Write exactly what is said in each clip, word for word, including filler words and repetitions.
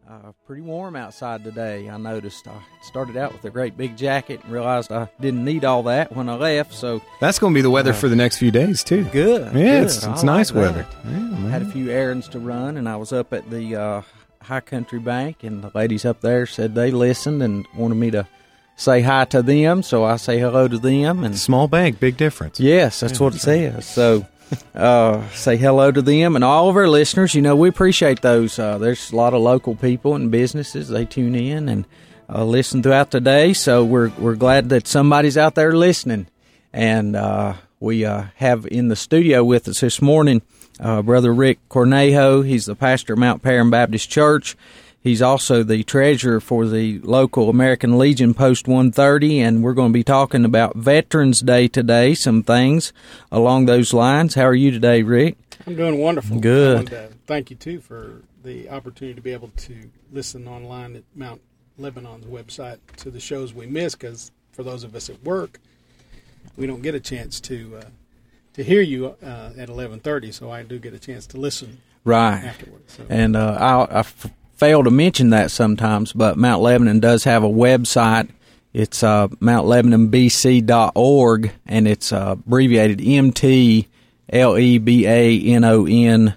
Uh, pretty warm outside today, I noticed. I started out with a great big jacket and realized I didn't need all that when I left. So that's going to be the weather uh, for the next few days, too. Good. Yeah, good. it's, it's nice like weather. Yeah, man. Had a few errands to run, and I was up at the uh, High Country Bank, and the ladies up there said they listened and wanted me to say hi to them, so I say hello to them. And small bank, big difference. Yes, that's yeah, what it says. So uh, say hello to them and all of our listeners. You know, we appreciate those. Uh, there's a lot of local people and businesses. They tune in and uh, listen throughout the day. So we're we're glad that somebody's out there listening. And uh, we uh, have in the studio with us this morning uh, Brother Rick Cornejo. He's the pastor of Mount Paran Baptist Church. He's also the treasurer for the local American Legion Post one thirty, and we're going to be talking about Veterans Day today, some things along those lines. How are you today, Rick? I'm doing wonderful. Good. And, uh, thank you, too, for the opportunity to be able to listen online at Mount Lebanon's website to the shows we miss, because for those of us at work, we don't get a chance to uh, to hear you uh, at eleven thirty, so I do get a chance to listen right afterwards. So. And uh, I, I f- fail to mention that sometimes, but Mount Lebanon does have a website. It's uh, mount lebanon b c dot org, and it's uh, abbreviated M T L E B A N O N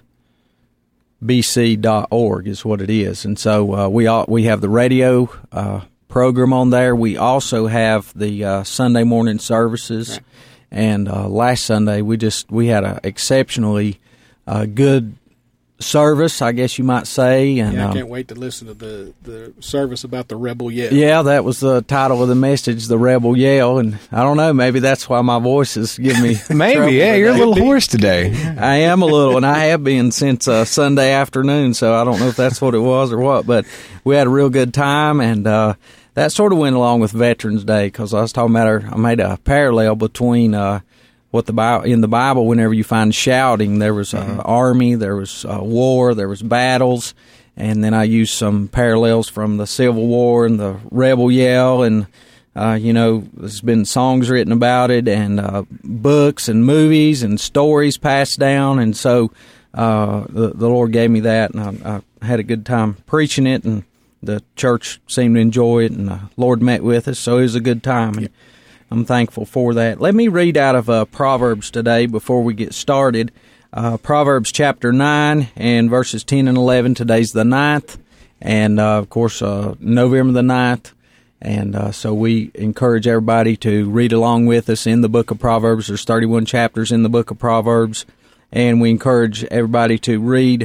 B C dot org is what it is. And so uh, we all, we have the radio uh, program on there. We also have the uh, Sunday morning services. Right. And uh, last Sunday we just we had a exceptionally uh, good service, I guess you might say. And yeah, I um, can't wait to listen to the, the service about the Rebel Yell. Yeah, that was the title of the message, the Rebel Yell. And I don't know, maybe that's why my voice is giving me maybe, yeah, you're a little hoarse today. I am a little, and I have been since uh, Sunday afternoon, so I don't know if that's what it was or what, but we had a real good time, and uh, that sort of went along with Veterans Day, because I was talking about, our, I made a parallel between uh, what the Bible, in the Bible, whenever you find shouting, there was uh, mm-hmm. army, there was uh, war, there was battles, and then I used some parallels from the Civil War and the Rebel Yell, and uh, you know, there's been songs written about it, and uh, books and movies and stories passed down, and so uh, the, the Lord gave me that, and I, I had a good time preaching it, and the church seemed to enjoy it, and the Lord met with us, so it was a good time. And, I'm thankful for that. Let me read out of uh, Proverbs today before we get started. Uh, Proverbs chapter nine and verses ten and eleven. Today's the ninth, and uh, of course uh, November the ninth. And uh, so we encourage everybody to read along with us in the book of Proverbs. There's thirty-one chapters in the book of Proverbs, and we encourage everybody to read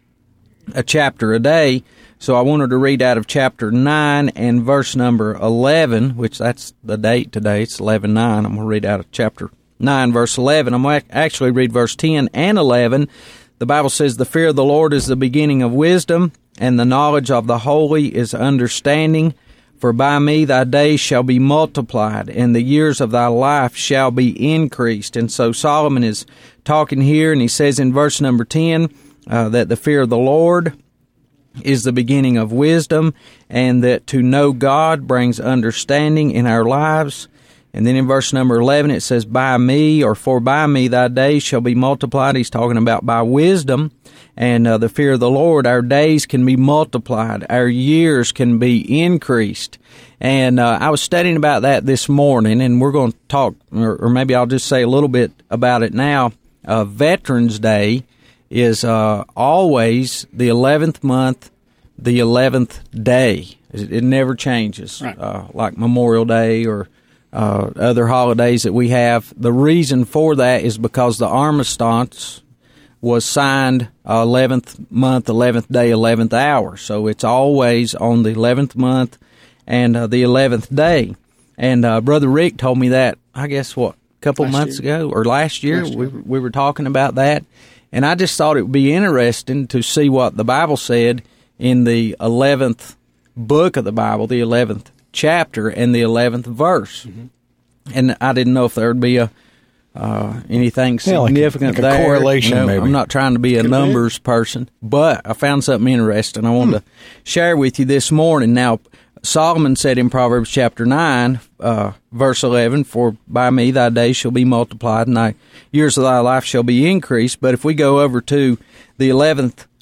a chapter a day. So I wanted to read out of chapter nine and verse number eleven, which that's the date today. It's eleven nine. I'm going to read out of chapter nine, verse eleven. I'm going to actually read verse ten and eleven. The Bible says, "The fear of the Lord is the beginning of wisdom, and the knowledge of the holy is understanding. For by me thy days shall be multiplied, and the years of thy life shall be increased." And so Solomon is talking here, and he says in verse number ten uh, that the fear of the Lord is the beginning of wisdom, and that to know God brings understanding in our lives. And then in verse number eleven it says, "By me," or "for by me thy days shall be multiplied." He's talking about by wisdom and uh, the fear of the Lord. Our days can be multiplied. Our years can be increased. And uh, I was studying about that this morning, and we're going to talk, or, or maybe I'll just say a little bit about it now. Uh, Veterans Day is uh, always the eleventh month, the eleventh day. It, it never changes, right. uh, like Memorial Day or uh, other holidays that we have. The reason for that is because the armistice was signed uh, eleventh month, eleventh day, eleventh hour. So it's always on the eleventh month and uh, the eleventh day. And uh, Brother Rick told me that, I guess, what, a couple last months year. ago or last year, last year. We, we were talking about that. And I just thought it would be interesting to see what the Bible said in the eleventh book of the Bible, the eleventh chapter, and the eleventh verse. Mm-hmm. And I didn't know if there would be a uh, anything yeah, significant like a, like a there. correlation, you know, maybe. I'm not trying to be a Could numbers be. person, but I found something interesting I wanted hmm. to share with you this morning. Now, Solomon said in Proverbs chapter nine, uh, verse eleven, "For by me thy days shall be multiplied, and thy years of thy life shall be increased." But if we go over to the eleventh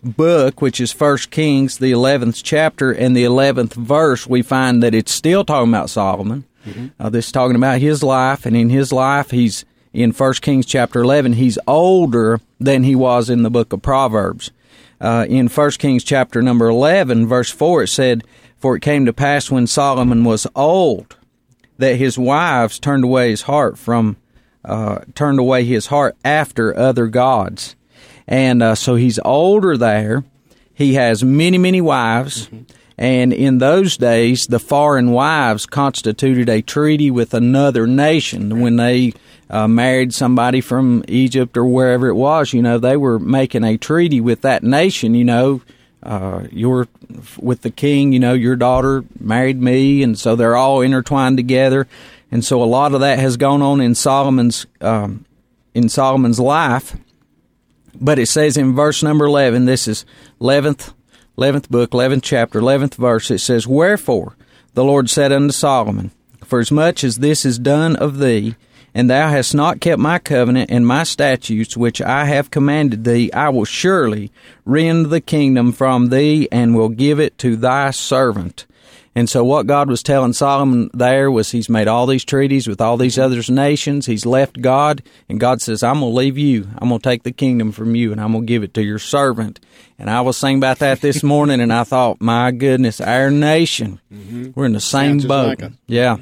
book, which is First Kings, the eleventh chapter and the eleventh verse, we find that it's still talking about Solomon. Mm-hmm. Uh, this is talking about his life, and in his life, he's in First Kings chapter eleven, he's older than he was in the book of Proverbs. Uh, in First Kings chapter number eleven, verse four, it said, "For it came to pass when Solomon was old, that his wives turned away his heart from, uh, turned away his heart after other gods." And uh, so he's older there. He has many, many wives. Mm-hmm. And in those days, the foreign wives constituted a treaty with another nation. When they uh, married somebody from Egypt or wherever it was, you know, they were making a treaty with that nation. You know, uh, you're with the king, you know, your daughter married me, and so they're all intertwined together. And so a lot of that has gone on in Solomon's um, in Solomon's life. But it says in verse number eleven, this is eleventh. eleventh book, eleventh chapter, eleventh verse, it says, "Wherefore the Lord said unto Solomon, For as much as this is done of thee, and thou hast not kept my covenant and my statutes which I have commanded thee, I will surely rend the kingdom from thee, and will give it to thy servant." And so what God was telling Solomon there was he's made all these treaties with all these other nations. He's left God, and God says, "I'm going to leave you. I'm going to take the kingdom from you, and I'm going to give it to your servant." And I was thinking about that this morning, and I thought, my goodness, our nation, mm-hmm. we're in the same Sounds boat. Like yeah.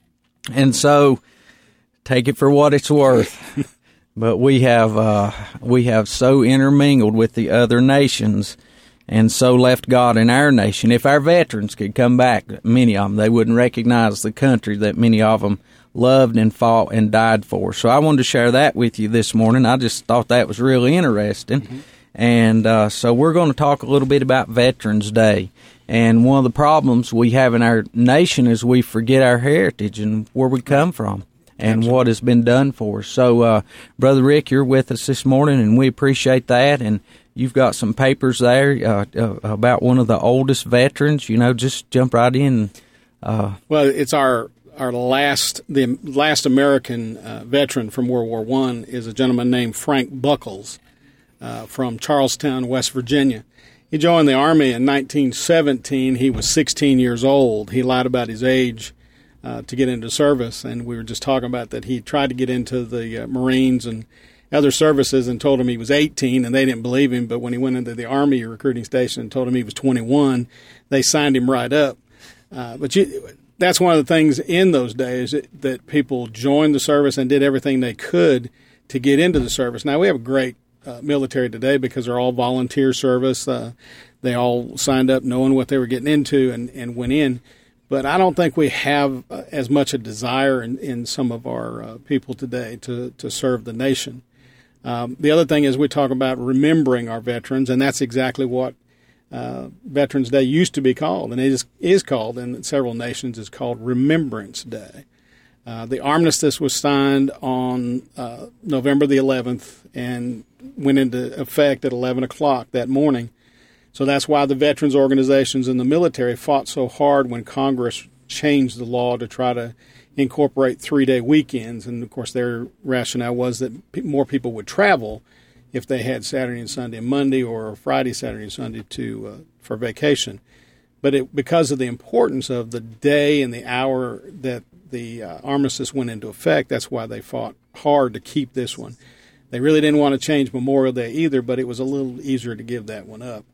And so take it for what it's worth. But we have uh, we have so intermingled with the other nations, and so left God in our nation. If our veterans could come back, many of them, they wouldn't recognize the country that many of them loved and fought and died for. So I wanted to share that with you this morning. I just thought that was really interesting. Mm-hmm. And uh, so we're going to talk a little bit about Veterans Day. And one of the problems we have in our nation is we forget our heritage and where we come from and Absolutely. What has been done for us. So, uh, Brother Rick, you're with us this morning, and we appreciate that. And you've got some papers there uh, uh, about one of the oldest veterans. You know, just jump right in. Uh, well, it's our our last the last American uh, veteran from World War One is a gentleman named Frank Buckles uh, from Charlestown, West Virginia. He joined the Army in nineteen seventeen. He was sixteen years old. He lied about his age uh, to get into service, and we were just talking about that he tried to get into the uh, Marines and other services and told him he was eighteen, and they didn't believe him. But when he went into the Army recruiting station and told him he was twenty-one, they signed him right up. Uh, but you, that's one of the things in those days that, that people joined the service and did everything they could to get into the service. Now, we have a great uh, military today because they're all volunteer service. Uh, they all signed up knowing what they were getting into and, and went in. But I don't think we have uh, as much a desire in, in some of our uh, people today to, to serve the nation. Um, the other thing is we talk about remembering our veterans, and that's exactly what uh, Veterans Day used to be called, and it is, is called in several nations. It's called Remembrance Day. Uh, the armistice was signed on uh, November the eleventh and went into effect at eleven o'clock that morning. So that's why the veterans organizations in the military fought so hard when Congress changed the law to try to incorporate three-day weekends. And, of course, their rationale was that pe- more people would travel if they had Saturday and Sunday and Monday, or Friday, Saturday, and Sunday to uh, for vacation. But it, because of the importance of the day and the hour that the uh, armistice went into effect, that's why they fought hard to keep this one. They really didn't want to change Memorial Day either, but it was a little easier to give that one up.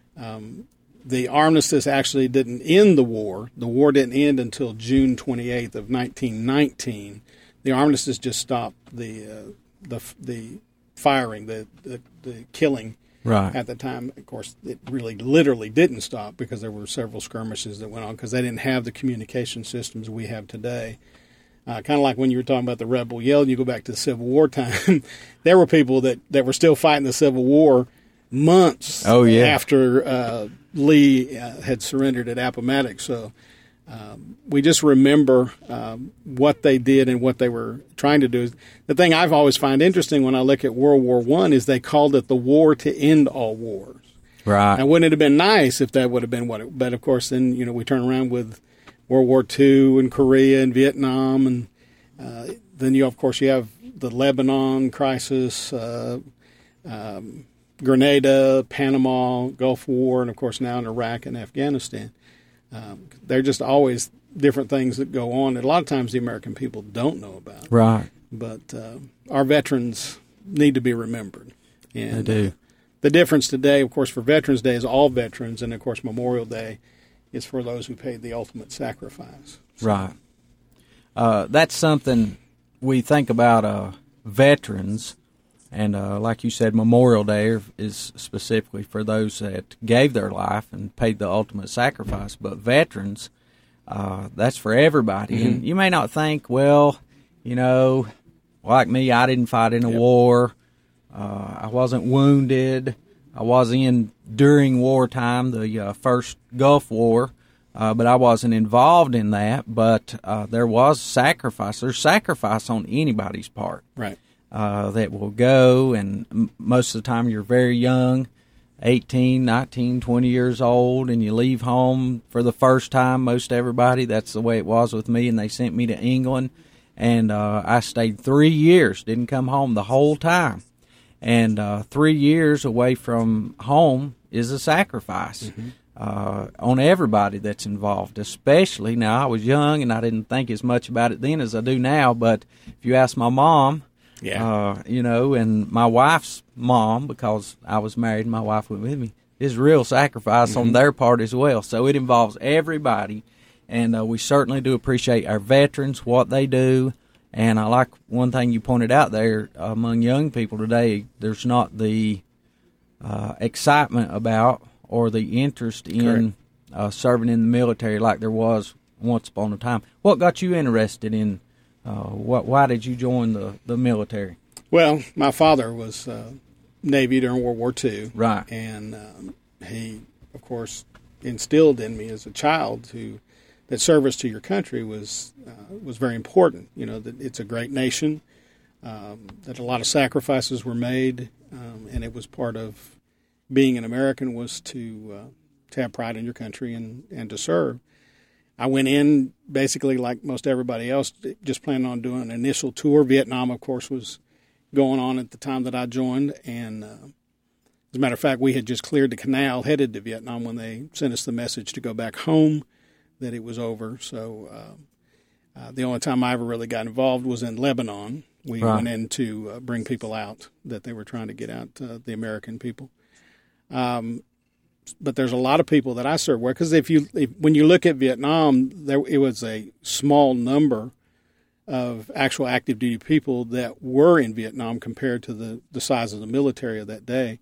Um, the armistice actually didn't end the war. The war didn't end until June twenty-eighth of nineteen nineteen. The armistice just stopped the uh, the the firing, the the, the killing. Right. At the time. Of course, it really literally didn't stop because there were several skirmishes that went on because they didn't have the communication systems we have today. Uh, kind of like when you were talking about the Rebel Yell, and you go back to the Civil War time, there were people that, that were still fighting the Civil War months oh, yeah. after uh, Lee uh, had surrendered at Appomattox. So um, we just remember um, what they did and what they were trying to do. The thing I've always find interesting when I look at World War One is they called it the war to end all wars. Right. Now, wouldn't it have been nice if that would have been what it, but of course then, you know, we turn around with World War Two and Korea and Vietnam, and uh, then you, of course, you have the Lebanon crisis, uh, um, Grenada, Panama, Gulf War, and of course now in Iraq and Afghanistan. Um, they're just always different things that go on that a lot of times the American people don't know about. Right. But uh, our veterans need to be remembered. And, they do. Uh, the difference today, of course, for Veterans Day is all veterans, and of course Memorial Day is for those who paid the ultimate sacrifice. So, right. Uh, that's something we think about uh, veterans, and uh, like you said, Memorial Day is specifically for those that gave their life and paid the ultimate sacrifice. But veterans, uh, that's for everybody. Mm-hmm. And you may not think, well, you know, like me, I didn't fight in a yep. war. Uh, I wasn't wounded. I was in during wartime, the uh, first Gulf War, uh, but I wasn't involved in that. But uh, there was sacrifice. There's sacrifice on anybody's part. Right. Uh, that will go, and m- most of the time you're very young, eighteen, nineteen, twenty years old, and you leave home for the first time, most everybody. That's the way it was with me, and they sent me to England, and uh, I stayed three years, didn't come home the whole time. And uh, three years away from home is a sacrifice mm-hmm. uh, on everybody that's involved, especially, now I was young and I didn't think as much about it then as I do now, but if you ask my mom, yeah, uh, you know, and my wife's mom, because I was married and my wife went with me, is real sacrifice mm-hmm. on their part as well. So it involves everybody, and uh, we certainly do appreciate our veterans, what they do. And I like one thing you pointed out there, among young people today, there's not the uh, excitement about or the interest in uh, serving in the military like there was once upon a time. What got you interested in, uh, what? Why did you join the, the military? Well, my father was uh, Navy during World War Two. Right. And um, he, of course, instilled in me as a child to that service to your country was uh, was very important. You know, that it's a great nation, um, that a lot of sacrifices were made, um, and it was part of being an American was to uh, to have pride in your country and, and to serve. I went in basically like most everybody else, just planning on doing an initial tour. Vietnam, of course, was going on at the time that I joined, and uh, as a matter of fact, we had just cleared the canal headed to Vietnam when they sent us the message to go back home, that it was over. So uh, uh, the only time I ever really got involved was in Lebanon. We right. went in to uh, bring people out that they were trying to get out, uh, the American people. Um, but there's a lot of people that I served with, because if you if, when you look at Vietnam, there it was a small number of actual active duty people that were in Vietnam compared to the, the size of the military of that day.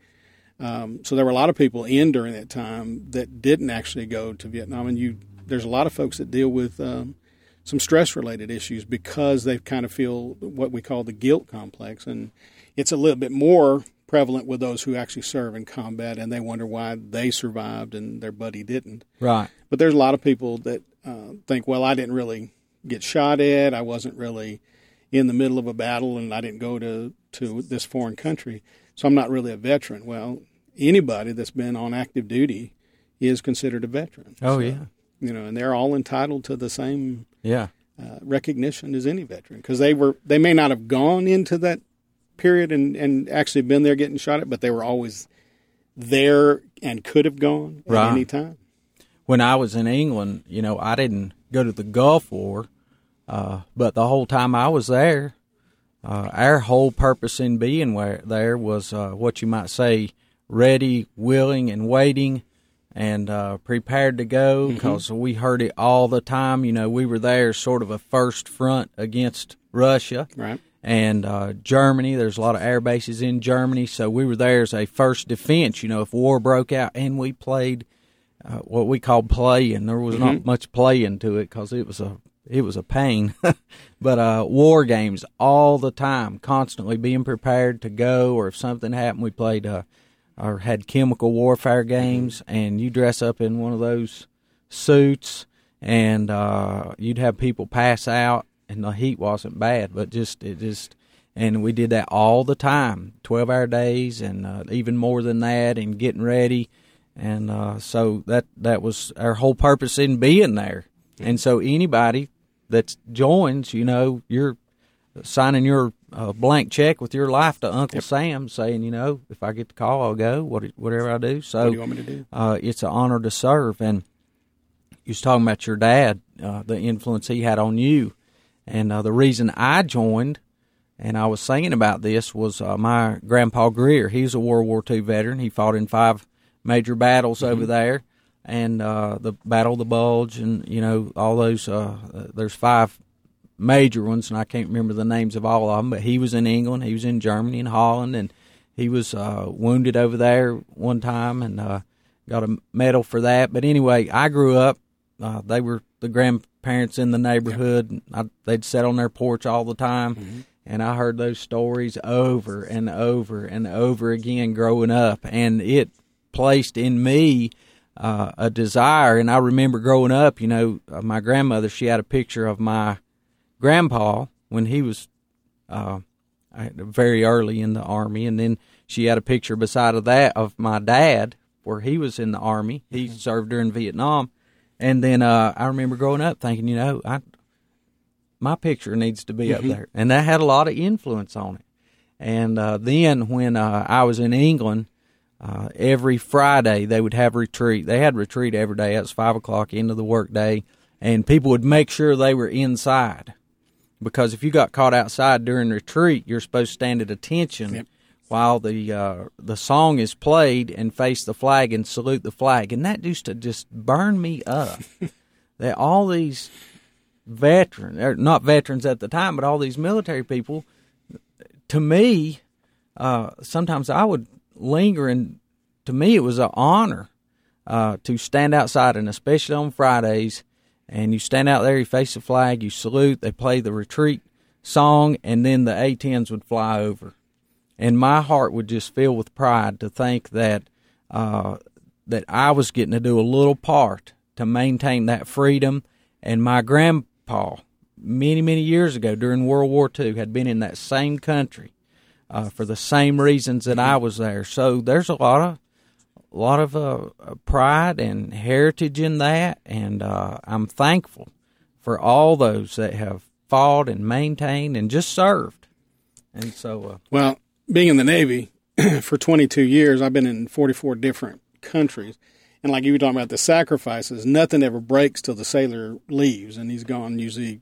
Um, so there were a lot of people in during that time that didn't actually go to Vietnam, and you there's a lot of folks that deal with um, some stress-related issues because they kind of feel what we call the guilt complex, and it's a little bit more prevalent with those who actually serve in combat, and they wonder why they survived and their buddy didn't. Right. But there's a lot of people that uh, think, well, I didn't really get shot at, I wasn't really in the middle of a battle, and I didn't go to, to this foreign country, so I'm not really a veteran. Well, anybody that's been on active duty is considered a veteran. Oh, so, yeah. You know, and they're all entitled to the same yeah. uh, recognition as any veteran, because they were they may not have gone into that period and, and actually been there getting shot at, but they were always there and could have gone at right. any time. When I was in England, you know, I didn't go to the Gulf War, uh, but the whole time I was there, uh, our whole purpose in being where, there was uh, what you might say, ready, willing, and waiting, and uh, prepared to go, because mm-hmm. we heard it all the time. You know, we were there sort of a first front against Russia. Right. And uh, Germany, there's a lot of air bases in Germany, so we were there as a first defense, you know, if war broke out, and we played uh, what we called playing. There was mm-hmm. not much playing to it because it was a it was a pain. But uh, war games all the time, constantly being prepared to go, or if something happened, we played uh, or had chemical warfare games, and you dress up in one of those suits, and uh, you'd have people pass out, and the heat wasn't bad, but just it just, and we did that all the time, twelve-hour days, and uh, even more than that, and getting ready, and uh, so that that was our whole purpose in being there. And so anybody that joins, you know, you're signing your a blank check with your life to Uncle yep. Sam, saying, you know, if I get the call, I'll go. What, whatever I do. So what do you want me to do? Uh, it's an honor to serve. And you was talking about your dad, uh, the influence he had on you, and uh, the reason I joined, and I was singing about this, was uh, my grandpa Greer. He was a World War Two veteran. He fought in five major battles mm-hmm. over there, and uh, the Battle of the Bulge, and you know all those. Uh, there's five major ones, and I can't remember the names of all of them, but he was in England, he was in Germany and Holland, and he was uh, wounded over there one time and uh, got a medal for that. But anyway, I grew up, uh, they were the grandparents in the neighborhood. I, they'd sit on their porch all the time, mm-hmm. and I heard those stories over and over and over again growing up, and it placed in me uh, a desire. And I remember growing up, you know, uh, my grandmother, she had a picture of my grandpa when he was uh, very early in the Army, and then she had a picture beside of that of my dad where he was in the Army. He mm-hmm. served during Vietnam, and then uh, I remember growing up thinking, you know, I my picture needs to be mm-hmm. up there, and that had a lot of influence on it. And uh, then when uh, I was in England, uh, every Friday they would have retreat. They had retreat every day. It was five o'clock into the work day, and people would make sure they were inside. Because if you got caught outside during retreat, you're supposed to stand at attention yep. while the uh, the song is played and face the flag and salute the flag. And that used to just burn me up. That all these veterans, or not veterans at the time, but all these military people, to me, uh, sometimes I would linger, and to me it was an honor uh, to stand outside, and especially on Fridays. And you stand out there, you face the flag, you salute, they play the retreat song, and then the A tens would fly over. And my heart would just fill with pride to think that uh, that I was getting to do a little part to maintain that freedom. And my grandpa, many, many years ago during World War Two, had been in that same country uh, for the same reasons that I was there. So there's a lot of A lot of uh, pride and heritage in that, and uh, I'm thankful for all those that have fought and maintained and just served. And so, uh, well, being in the Navy for twenty-two years, I've been in forty-four different countries, and like you were talking about the sacrifices, nothing ever breaks till the sailor leaves, and he's gone usually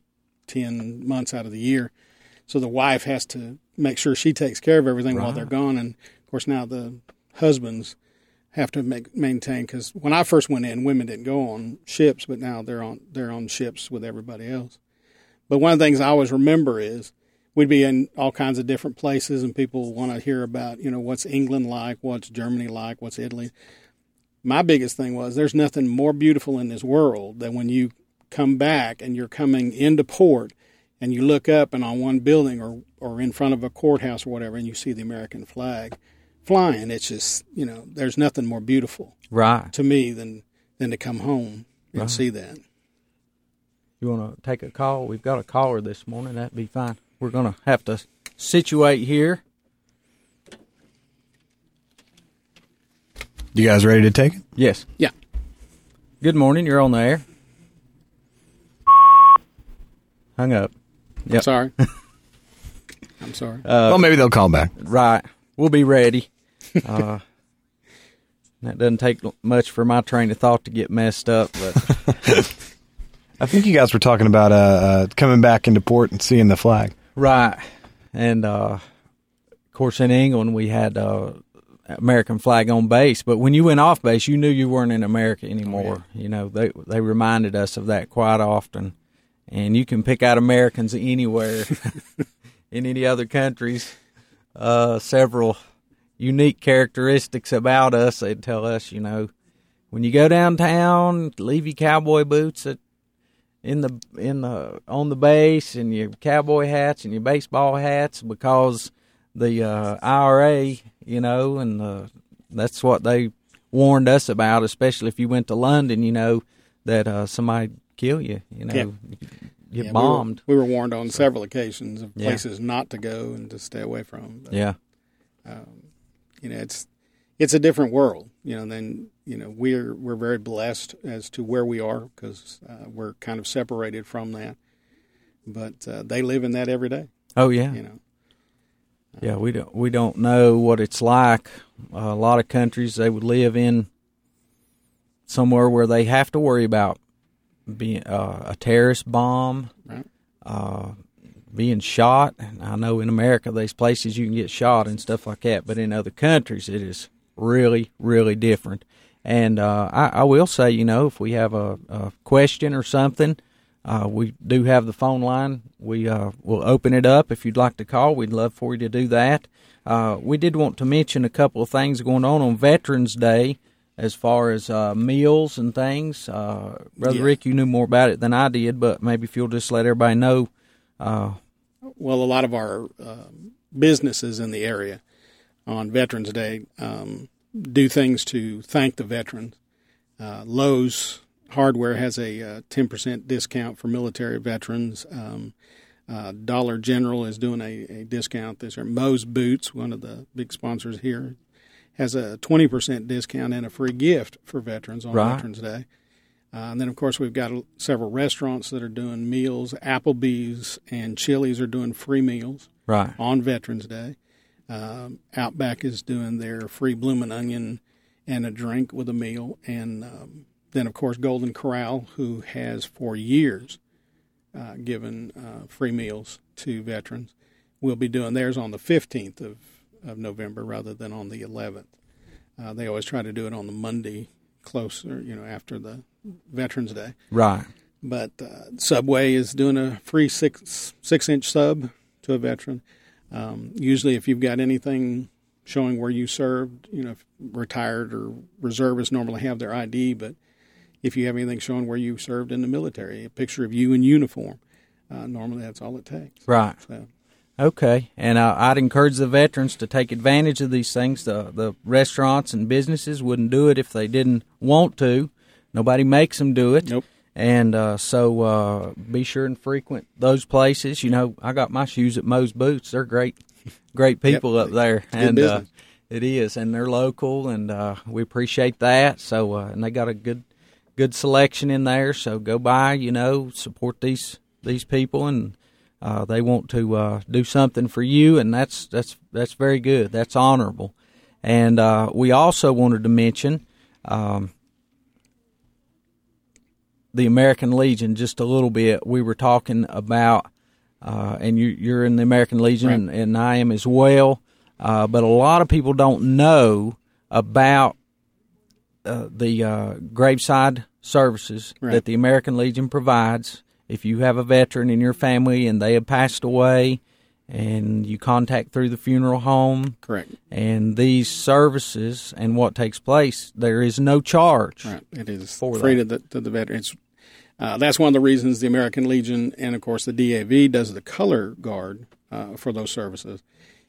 ten months out of the year. So the wife has to make sure she takes care of everything right. while they're gone, and of course now the husbands have to make, maintain, because when I first went in, women didn't go on ships, but now they're on they're on ships with everybody else. But one of the things I always remember is we'd be in all kinds of different places, and people want to hear about, you know, what's England like, what's Germany like, what's Italy. My biggest thing was there's nothing more beautiful in this world than when you come back and you're coming into port and you look up and on one building or, or in front of a courthouse or whatever, and you see the American flag flying. It's just, you know, there's nothing more beautiful right. to me than than to come home and right. see that. You want to take a call? We've got a caller this morning. That'd be fine. We're going to have to situate here. You guys ready to take it? Yes. Yeah. Good morning. You're on the air. Hung up. Yep. I'm sorry. I'm sorry. Uh, well, maybe they'll call back. Right. We'll be ready. Uh, that doesn't take much for my train of thought to get messed up. But I think you guys were talking about uh, uh, coming back into port and seeing the flag. Right. And, uh, of course, in England, we had uh, American flag on base. But when you went off base, you knew you weren't in America anymore. Oh, yeah. You know, they they reminded us of that quite often. And you can pick out Americans anywhere in any other countries. Uh, several unique characteristics about us. They'd tell us, you know, when you go downtown, leave your cowboy boots at, in the in the on the base, and your cowboy hats and your baseball hats, because the uh, I R A, you know, and the, that's what they warned us about. Especially if you went to London, you know, that uh, somebody'd kill you. You know, yeah. get yeah, bombed. We were, we were warned on several occasions of places yeah. not to go and to stay away from. But, yeah. Um, you know, it's it's a different world. You know, then you know we're we're very blessed as to where we are, because uh, we're kind of separated from that. But uh, they live in that every day. Oh yeah. You know, Yeah, we don't we don't know what it's like. Uh, a lot of countries, they would live in somewhere where they have to worry about being uh, a terrorist bomb, Right. uh, being shot. And I know in America there's places you can get shot and stuff like that, but in other countries it is really, really different. And uh, I, I will say, you know, if we have a, a question or something, uh, we do have the phone line. We uh, will open it up. If you'd like to call, we'd love for you to do that. Uh, we did want to mention a couple of things going on on Veterans Day as far as uh, meals and things. Uh, Brother Yeah. Rick, you knew more about it than I did, but maybe if you'll just let everybody know. Uh, Well, a lot of our um, businesses in the area on Veterans Day um, do things to thank the veterans. Uh, Lowe's Hardware has a uh, ten percent discount for military veterans. Um, uh, Dollar General is doing a, a discount this year. Moe's Boots, one of the big sponsors here, has a twenty percent discount and a free gift for veterans on Right. Veterans Day. Uh, and then, of course, we've got several restaurants that are doing meals. Applebee's and Chili's are doing free meals right. on Veterans Day. Um, Outback is doing their free bloomin' onion and a drink with a meal. And um, then, of course, Golden Corral, who has for years uh, given uh, free meals to veterans, will be doing theirs on the fifteenth of, of November rather than on the eleventh. Uh, they always try to do it on the Monday closer, you know, after the Veterans Day. Right. But uh, Subway is doing a free six six inch sub to a veteran. Um, usually, if you've got anything showing where you served, you know, if retired or reservists normally have their I D, but if you have anything showing where you served in the military, a picture of you in uniform, uh, normally that's all it takes. Right. So, Okay, and uh, I'd encourage the veterans to take advantage of these things. The the restaurants and businesses wouldn't do it if they didn't want to. Nobody makes them do it. Nope. And uh, so uh, be sure and frequent those places. You know, I got my shoes at Moe's Boots. They're great, great people Yep. up there. Good and uh, business. it is, and they're local, and uh, we appreciate that. So, uh, and they got a good, good selection in there. So go by, you know, support these these people, and uh, they want to uh, do something for you, and that's that's that's very good. That's honorable. And uh, we also wanted to mention. Um, the American Legion just a little bit. We were talking about, uh, and you, you're in the American Legion, Right. and, and I am as well, uh, but a lot of people don't know about uh, the uh, graveside services Right. that the American Legion provides. If you have a veteran in your family and they have passed away, and you contact through the funeral home, correct. and these services and what takes place, there is no charge. Right. It is For free that. to the, to the veterans. Uh, that's one of the reasons the American Legion and, of course, the D A V does the color guard uh, for those services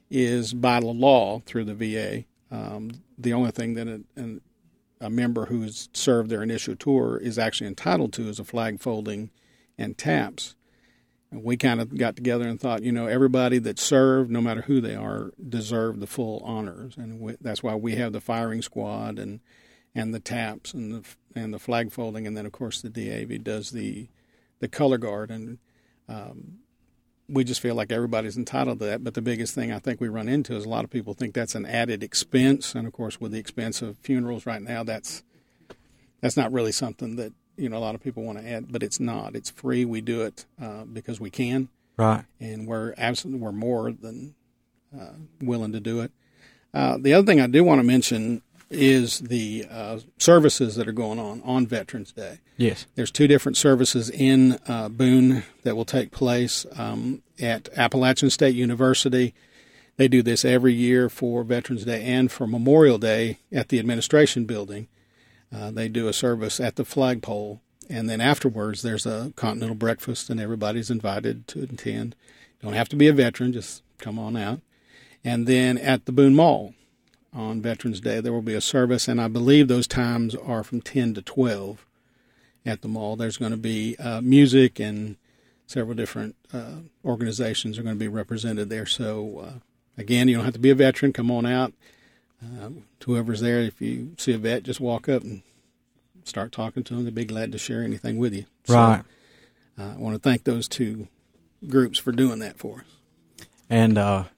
is by law through the V A. Um, the only thing that a, an, a member who has served their initial tour is actually entitled to is a flag folding and taps. And we kind of got together and thought, you know, everybody that served, no matter who they are, deserve the full honors. And we, that's why we have the firing squad and and the taps and the and the flag folding, and then of course the D A V does the the color guard, and um, we just feel like everybody's entitled to that. But the biggest thing I think we run into is a lot of people think that's an added expense, and of course with the expense of funerals right now, that's that's not really something that you know a lot of people want to add, but it's not. It's free. We do it uh, because we can, Right. and we're absolutely we're more than uh, willing to do it. Uh, the other thing I do want to mention is the uh, services that are going on on Veterans Day. Yes. There's two different services in uh, Boone that will take place um, at Appalachian State University. They do this every year for Veterans Day and for Memorial Day at the administration building. Uh, they do a service at the flagpole, and then afterwards there's a continental breakfast, and everybody's invited to attend. You don't have to be a veteran, just come on out. And then at the Boone Mall on Veterans Day, there will be a service, and I believe those times are from ten to twelve at the mall. There's going to be uh, music, and several different uh, organizations are going to be represented there. So, uh, again, you don't have to be a veteran. Come on out. Uh, whoever's there, if you see a vet, just walk up and start talking to them. They'd be glad to share anything with you. So, Right. uh, I want to thank those two groups for doing that for us. And uh,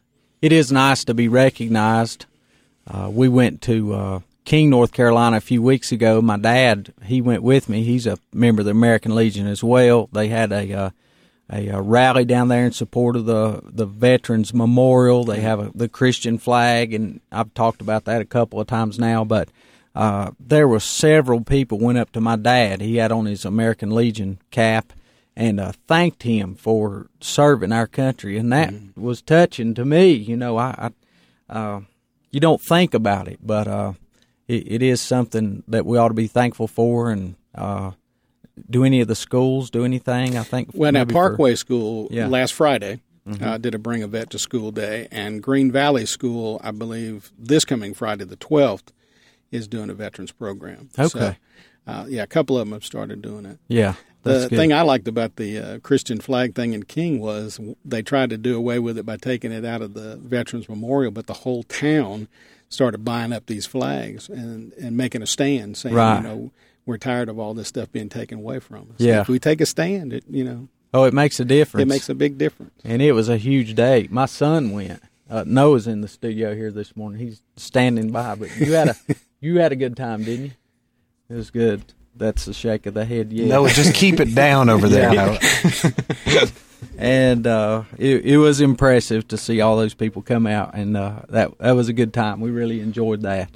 it is nice to be recognized. Uh, we went to uh, King, North Carolina a few weeks ago. My dad, he went with me. He's a member of the American Legion as well. They had a uh, a, a rally down there in support of the, the Veterans Memorial. They have a, the Christian flag, and I've talked about that a couple of times now, but uh, there were several people went up to my dad. He had on his American Legion cap and uh, thanked him for serving our country, and that mm-hmm. was touching to me. You know, I, I uh, you don't think about it, but uh, it, it is something that we ought to be thankful for. And uh, do any of the schools do anything? I think. Well, now Parkway for, School yeah. last Friday mm-hmm. uh, did a Bring a Vet to School Day, and Green Valley School, I believe, this coming Friday the twelfth, is doing a veterans program. Okay. So, uh, yeah, a couple of them have started doing it. Yeah. The thing I liked about the uh, Christian flag thing in King was they tried to do away with it by taking it out of the Veterans Memorial, but the whole town started buying up these flags and, and making a stand, saying, right. you know, we're tired of all this stuff being taken away from us. Yeah. If we take a stand, it, you know. Oh, it makes a difference. It makes a big difference. And it was a huge day. My son went. Uh, Noah's in the studio here this morning. He's standing by, but you had a you had a good time, didn't you? It was good. That's the shake of the head. Yeah. No, just keep it down over there. Yeah. And uh, it, it was impressive to see all those people come out, and uh, that that was a good time. We really enjoyed that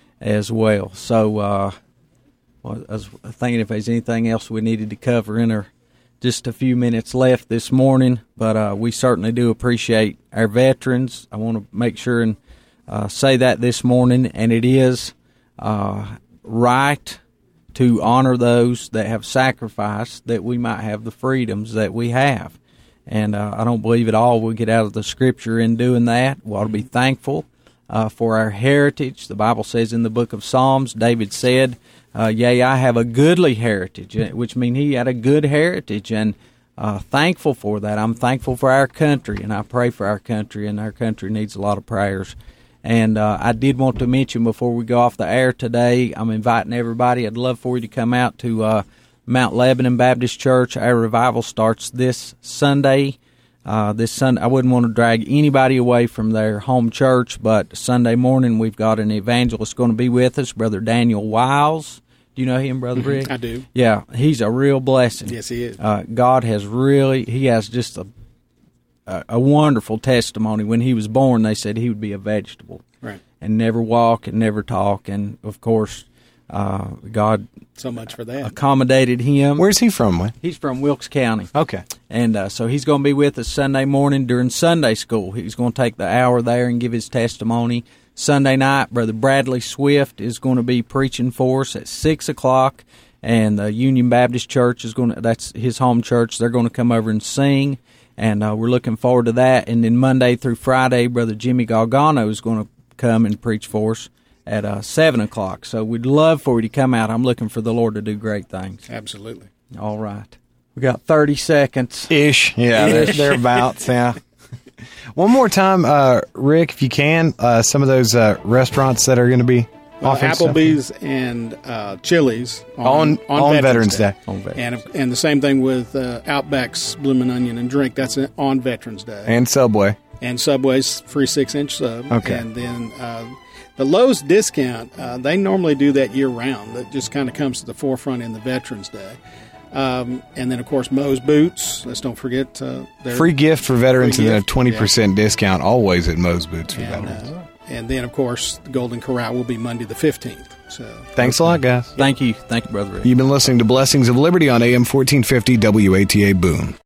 as well. So uh, well, I was thinking if there's anything else we needed to cover in our just a few minutes left this morning, but uh, we certainly do appreciate our veterans. I want to make sure and uh, say that this morning, and it is uh, right to honor those that have sacrificed that we might have the freedoms that we have. And uh, I don't believe at all we'll get out of the Scripture in doing that. We ought to be thankful uh, for our heritage. The Bible says in the book of Psalms, David said, uh, yea, I have a goodly heritage, which means he had a good heritage, and uh, thankful for that. I'm thankful for our country, and I pray for our country, and our country needs a lot of prayers. And uh, I did want to mention before we go off the air today, I'm inviting everybody. I'd love for you to come out to uh, Mount Lebanon Baptist Church. Our revival starts this Sunday. Uh, this Sunday, I wouldn't want to drag anybody away from their home church, but Sunday morning we've got an evangelist going to be with us, Brother Daniel Wiles. Do you know him, Brother Rick? I do. Yeah, he's a real blessing. Yes, he is. Uh, God has really, he has just a A, a wonderful testimony. When he was born, they said he would be a vegetable, right, and never walk and never talk. And of course, uh, God so much for that accommodated him. Where's he from, man? He's from Wilkes County. Okay, and uh, so he's going to be with us Sunday morning during Sunday school. He's going to take the hour there and give his testimony. Sunday night, Brother Bradley Swift is going to be preaching for us at six o'clock, and the Union Baptist Church is going to. That's his home church. They're going to come over and sing. And uh, we're looking forward to that. And then Monday through Friday, Brother Jimmy Galgano is going to come and preach for us at uh, seven o'clock. So we'd love for you to come out. I'm looking for the Lord to do great things. Absolutely. All right. We got thirty seconds. Ish. Yeah, they're, thereabouts, yeah. One more time, uh, Rick, if you can, uh, some of those uh, restaurants that are going to be Well, offering Applebee's stuff. and uh, Chili's on, on, on, on Veterans, Veterans Day. Day. On Veterans. And, and the same thing with uh, Outback's Bloomin' Onion and Drink. That's on Veterans Day. And Subway. And Subway's free six-inch sub. Okay. And then uh, the Lowe's discount, uh, they normally do that year-round. That just kind of comes to the forefront in the Veterans Day. Um, and then, of course, Moe's Boots. Let's don't forget. Uh, their Free gift for veterans free and then a gift. twenty percent Yeah. discount always at Moe's Boots for And, veterans. uh, and then, of course, the Golden Corral will be Monday the fifteenth. So Thanks a lot, guys. Thank you. Thank you, Brother Rick. You've been listening to Blessings of Liberty on A M fourteen fifty W A T A Boone.